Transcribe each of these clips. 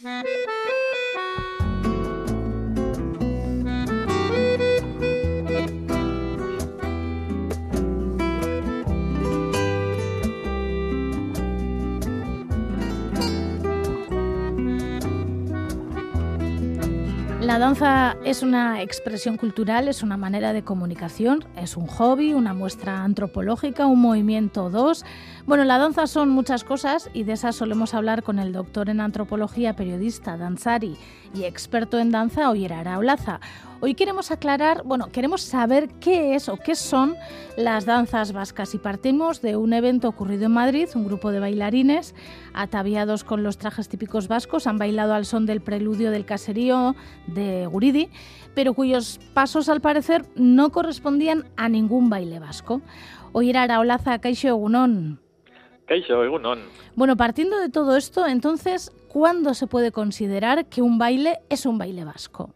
La danza es una expresión cultural, es una manera de comunicación, es un hobby, una muestra antropológica, un movimiento dos. Bueno, la danza son muchas cosas y de esas solemos hablar con el doctor en antropología, periodista, danzari y experto en danza, Oyer Araulaza. Hoy queremos aclarar, queremos saber qué es o qué son las danzas vascas y partimos de un evento ocurrido en Madrid. Un grupo de bailarines ataviados con los trajes típicos vascos han bailado al son del preludio del caserío de Guridi, pero cuyos pasos al parecer no correspondían a ningún baile vasco. Oyer Araulaza, kaixo egunon. Kaixo egunon. Bueno, partiendo de todo esto, entonces, ¿cuándo se puede considerar que un baile es un baile vasco?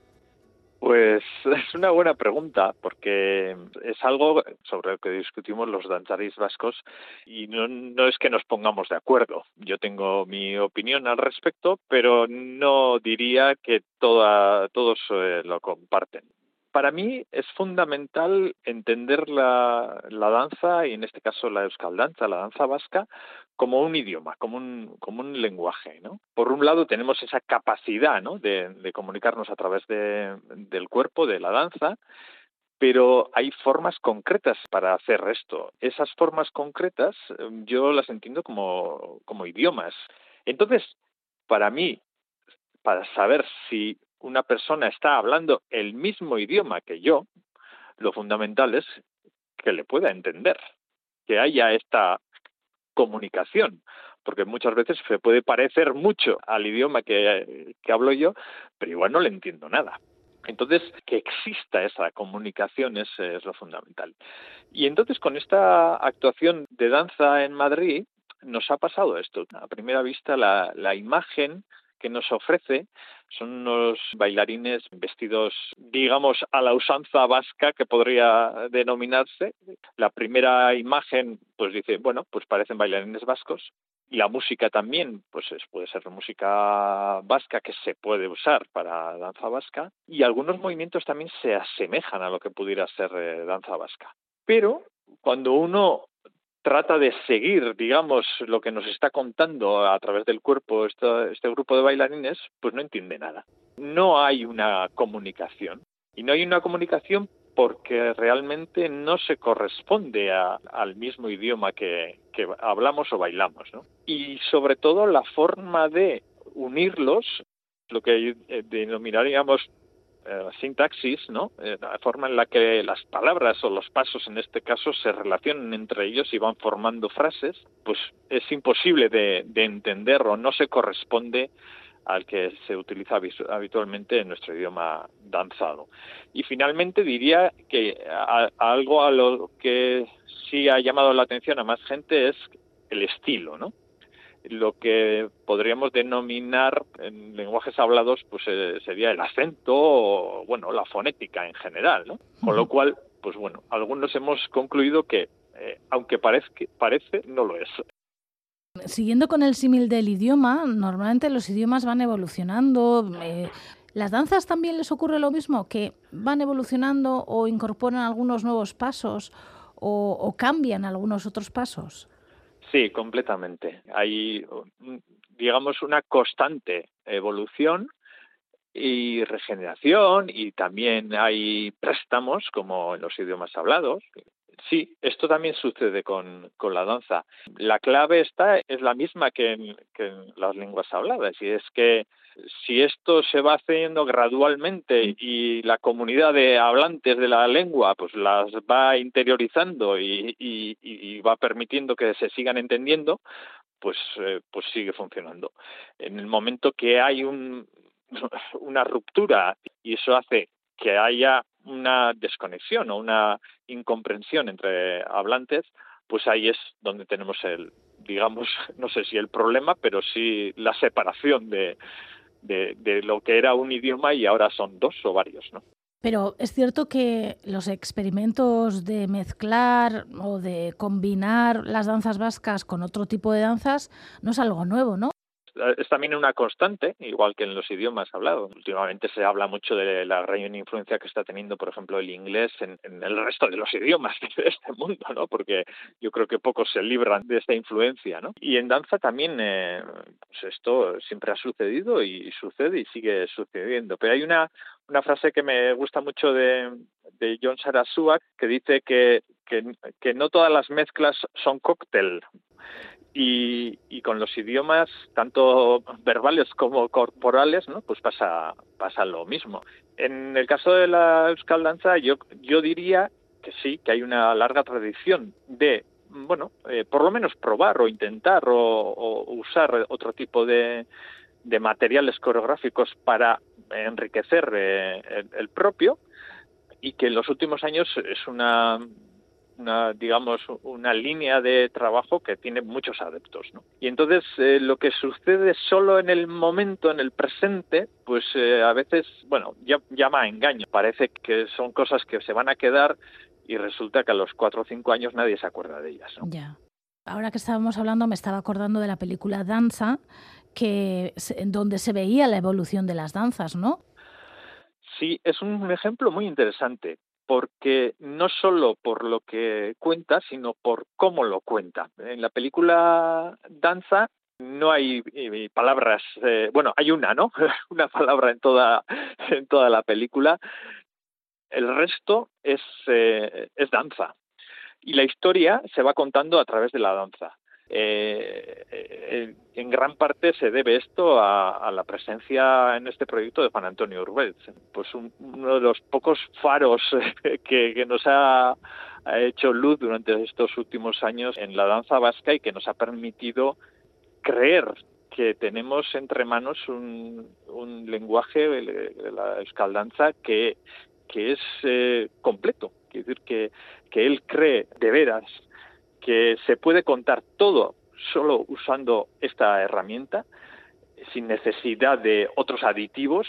Pues es una buena pregunta, porque es algo sobre lo que discutimos los danzaris vascos y no es que nos pongamos de acuerdo. Yo tengo mi opinión al respecto, pero no diría que todos lo comparten. Para mí es fundamental entender la danza, y en este caso la euskal danza, la danza vasca, como un idioma, como un lenguaje, ¿no? Por un lado tenemos esa capacidad, ¿no?, de comunicarnos a través del cuerpo, de la danza, pero hay formas concretas para hacer esto. Esas formas concretas yo las entiendo como idiomas. Entonces, para mí, para saber si una persona está hablando el mismo idioma que yo, lo fundamental es que le pueda entender, que haya esta comunicación, porque muchas veces se puede parecer mucho al idioma que hablo yo, pero igual no le entiendo nada. Entonces, que exista esa comunicación es lo fundamental. Y entonces, con esta actuación de danza en Madrid, nos ha pasado esto. A primera vista, la imagen que nos ofrece son unos bailarines vestidos, digamos, a la usanza vasca, que podría denominarse. La primera imagen, pues dice, bueno, pues parecen bailarines vascos. Y la música también, pues puede ser música vasca que se puede usar para danza vasca. Y algunos movimientos también se asemejan a lo que pudiera ser danza vasca. Pero cuando uno trata de seguir, digamos, lo que nos está contando a través del cuerpo este grupo de bailarines, pues no entiende nada. No hay una comunicación. Y no hay una comunicación porque realmente no se corresponde al mismo idioma que hablamos o bailamos, ¿no? Y sobre todo la forma de unirlos, lo que denominaríamos sintaxis, ¿no? La forma en la que las palabras o los pasos, en este caso, se relacionan entre ellos y van formando frases, pues es imposible de entender o no se corresponde al que se utiliza habitualmente en nuestro idioma danzado. Y finalmente diría que algo a lo que sí ha llamado la atención a más gente es el estilo, ¿no? Lo que podríamos denominar en lenguajes hablados pues sería el acento o, bueno, la fonética en general, ¿no? Con lo cual, pues bueno, algunos hemos concluido que aunque parece, no lo es. Siguiendo con el símil del idioma, normalmente los idiomas van evolucionando. ¿Las danzas también les ocurre lo mismo? ¿Que van evolucionando o incorporan algunos nuevos pasos o cambian algunos otros pasos? Sí, completamente. Hay, digamos, una constante evolución y regeneración, y también hay préstamos, como en los idiomas hablados. Sí, esto también sucede con la danza. La clave es la misma que en las lenguas habladas, y es que si esto se va haciendo gradualmente y la comunidad de hablantes de la lengua pues las va interiorizando y va permitiendo que se sigan entendiendo, pues sigue funcionando. En el momento que hay una ruptura y eso hace que haya una desconexión o una incomprensión entre hablantes, pues ahí es donde tenemos digamos, no sé si el problema, pero sí la separación de lo que era un idioma y ahora son dos o varios, ¿no? Pero es cierto que los experimentos de mezclar o de combinar las danzas vascas con otro tipo de danzas no es algo nuevo, ¿no? es también una constante, igual que en los idiomas hablados. Últimamente se habla mucho de la gran influencia que está teniendo, por ejemplo, el inglés en el resto de los idiomas de este mundo, ¿no? Porque yo creo que pocos se libran de esta influencia, ¿no? Y en danza también, pues esto siempre ha sucedido y sucede y sigue sucediendo. Pero hay una frase que me gusta mucho de John Sarasua, que dice que no todas las mezclas son cóctel. Y con los idiomas, tanto verbales como corporales, ¿no? Pues pasa lo mismo. En el caso de la Euskal Danza, yo diría que sí, que hay una larga tradición de, por lo menos probar o intentar o usar otro tipo de materiales coreográficos para enriquecer el propio, y que en los últimos años es digamos, una línea de trabajo que tiene muchos adeptos, ¿no? Y entonces lo que sucede solo en el momento, en el presente, pues a veces, ya llama a engaño. Parece que son cosas que se van a quedar y resulta que a los 4 o 5 años nadie se acuerda de ellas, ¿no? Ya. Ahora que estábamos hablando, me estaba acordando de la película Danza, en donde se veía la evolución de las danzas, ¿no? Sí, es un ejemplo muy interesante, porque no solo por lo que cuenta, sino por cómo lo cuenta. En la película Danza no hay palabras, hay una, ¿no? Una palabra en toda la película. El resto es danza. Y la historia se va contando a través de la danza. En gran parte se debe esto a la presencia en este proyecto de Juan Antonio Urbelz, pues uno de los pocos faros que nos ha hecho luz durante estos últimos años en la danza vasca y que nos ha permitido creer que tenemos entre manos un lenguaje, la Euskal Danza, que es completo. Quiere decir que él cree de veras que se puede contar todo solo usando esta herramienta, sin necesidad de otros aditivos,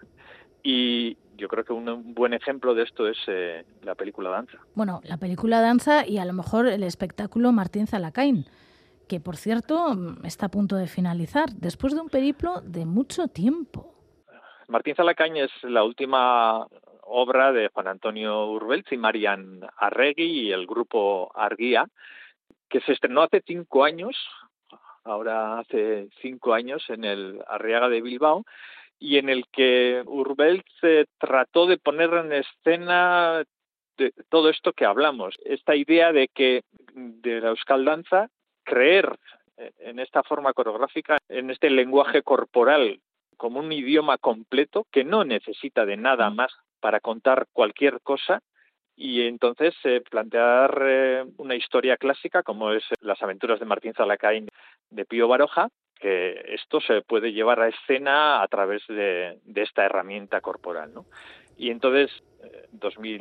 y yo creo que un buen ejemplo de esto es la película Danza. Bueno, la película Danza y a lo mejor el espectáculo Martín Zalacain, que por cierto está a punto de finalizar, después de un periplo de mucho tiempo. Martín Zalacain es la última obra de Juan Antonio Urbelz y Marian Arregui y el grupo Argia, que se estrenó hace 5 años, ahora hace 5 años, en el Arriaga de Bilbao, y en el que Urbelz trató de poner en escena de todo esto que hablamos, esta idea de la Euskal Danza, creer en esta forma coreográfica, en este lenguaje corporal, como un idioma completo que no necesita de nada más para contar cualquier cosa, y entonces plantear una historia clásica como es Las aventuras de Martín Zalacain de Pío Baroja, que esto se puede llevar a escena a través de esta herramienta corporal, ¿no? Y entonces, en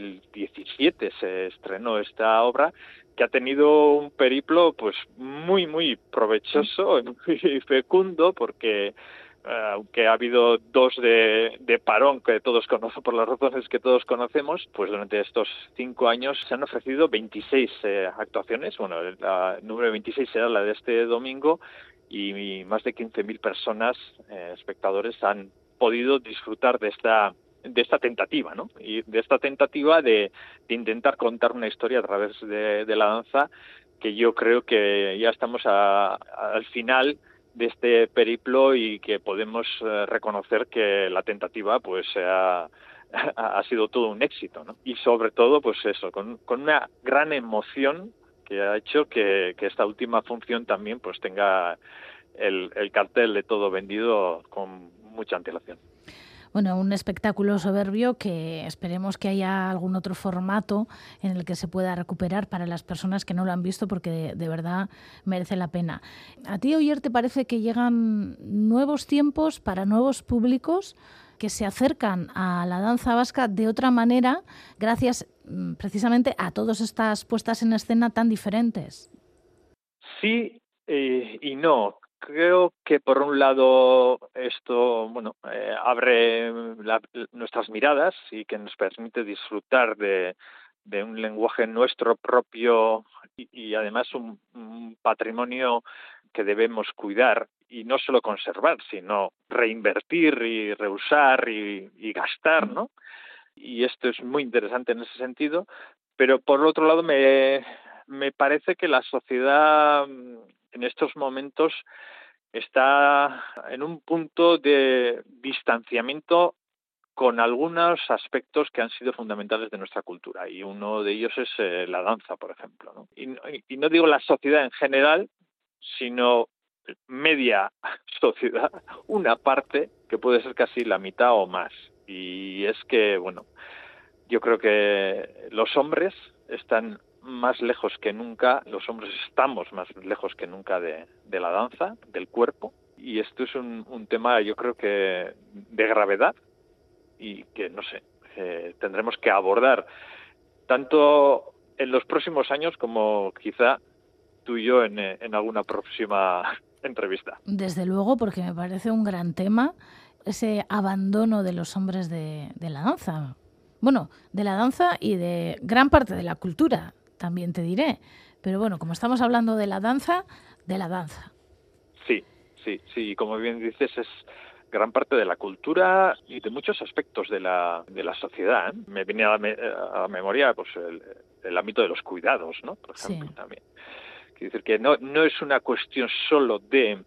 2017 se estrenó esta obra, que ha tenido un periplo pues muy, muy provechoso, muy fecundo, porque aunque ha habido 2 de parón que todos conocen por las razones que todos conocemos, pues durante estos 5 años se han ofrecido 26 actuaciones. Bueno, la número 26 será la de este domingo, y más de 15.000 personas, espectadores, han podido disfrutar de esta tentativa, ¿no? Y de esta tentativa de intentar contar una historia a través de la danza, que yo creo que ya estamos al final de este periplo y que podemos reconocer que la tentativa pues ha sido todo un éxito, ¿no? Y sobre todo, pues eso, con una gran emoción que ha hecho que esta última función también pues tenga el cartel de todo vendido con mucha antelación. Bueno, un espectáculo soberbio que esperemos que haya algún otro formato en el que se pueda recuperar para las personas que no lo han visto, porque de verdad merece la pena. ¿A ti, Oyer, te parece que llegan nuevos tiempos para nuevos públicos que se acercan a la danza vasca de otra manera gracias precisamente a todas estas puestas en escena tan diferentes? Sí y no. Creo que por un lado esto abre nuestras miradas y que nos permite disfrutar de un lenguaje nuestro propio y además un patrimonio que debemos cuidar y no solo conservar, sino reinvertir y reusar y gastar, ¿no? Y esto es muy interesante en ese sentido, pero por otro lado me parece que la sociedad en estos momentos está en un punto de distanciamiento con algunos aspectos que han sido fundamentales de nuestra cultura, y uno de ellos es la danza, por ejemplo, ¿no? Y no digo la sociedad en general, sino media sociedad, una parte que puede ser casi la mitad o más. Y es que, bueno, yo creo que los hombres están más lejos que nunca, los hombres estamos más lejos que nunca de la danza, del cuerpo, y esto es un tema, yo creo que de gravedad, y que, no sé, tendremos que abordar tanto en los próximos años como quizá tú y yo en alguna próxima entrevista. Desde luego, porque me parece un gran tema ese abandono de los hombres de la danza. Bueno, de la danza y de gran parte de la cultura, también te diré. Pero bueno, como estamos hablando de la danza, de la danza. Sí, como bien dices, es gran parte de la cultura y de muchos aspectos de la sociedad, ¿eh? Me viene a la memoria pues el ámbito de los cuidados, ¿no? Por ejemplo, también. Quiero decir que no es una cuestión solo de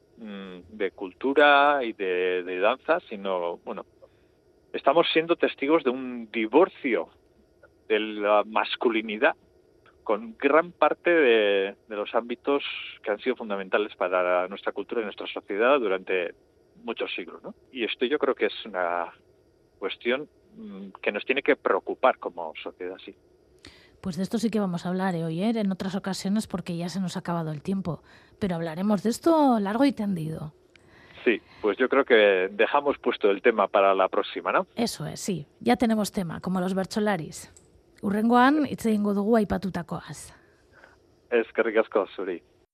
cultura y de danza, sino, bueno, estamos siendo testigos de un divorcio de la masculinidad con gran parte de los ámbitos que han sido fundamentales para nuestra cultura y nuestra sociedad durante muchos siglos, ¿no? Y esto yo creo que es una cuestión que nos tiene que preocupar como sociedad, sí. Pues de esto sí que vamos a hablar hoy, en otras ocasiones, porque ya se nos ha acabado el tiempo. Pero hablaremos de esto largo y tendido. Sí, pues yo creo que dejamos puesto el tema para la próxima, ¿no? Eso es, sí. Ya tenemos tema, como los bertsolaris. Hurrengoan hitz egingo dugu aipatutakoaz. Eskerrik asko zuri.